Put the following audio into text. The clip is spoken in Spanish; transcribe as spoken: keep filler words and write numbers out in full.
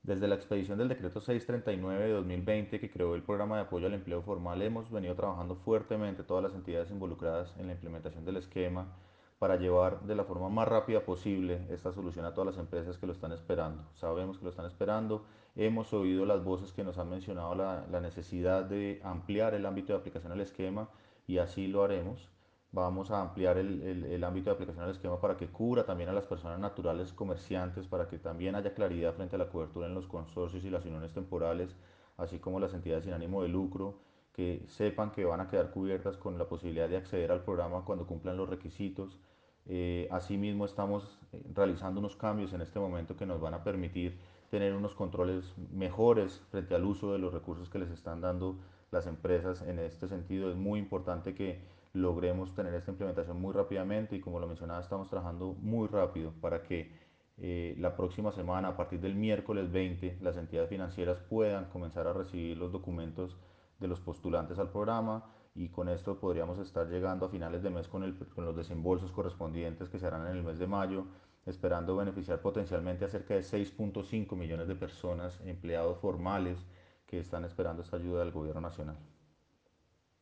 Desde la expedición del decreto seiscientos treinta y nueve de dos mil veinte que creó el programa de apoyo al empleo formal, hemos venido trabajando fuertemente todas las entidades involucradas en la implementación del esquema para llevar de la forma más rápida posible esta solución a todas las empresas que lo están esperando. Sabemos que lo están esperando, hemos oído las voces que nos han mencionado la, la necesidad de ampliar el ámbito de aplicación al esquema y así lo haremos. Vamos a ampliar el, el, el ámbito de aplicación del esquema para que cubra también a las personas naturales comerciantes, para que también haya claridad frente a la cobertura en los consorcios y las uniones temporales, así como las entidades sin ánimo de lucro, que sepan que van a quedar cubiertas con la posibilidad de acceder al programa cuando cumplan los requisitos. Eh, asimismo, estamos eh, realizando unos cambios en este momento que nos van a permitir tener unos controles mejores frente al uso de los recursos que les están dando las empresas. En este sentido, es muy importante que logremos tener esta implementación muy rápidamente y como lo mencionaba, estamos trabajando muy rápido para que eh, la próxima semana, a partir del miércoles veinte, las entidades financieras puedan comenzar a recibir los documentos de los postulantes al programa y con esto podríamos estar llegando a finales de mes con, el, con los desembolsos correspondientes que se harán en el mes de mayo, esperando beneficiar potencialmente a cerca de seis punto cinco millones de personas, empleados formales, que están esperando esta ayuda del gobierno nacional.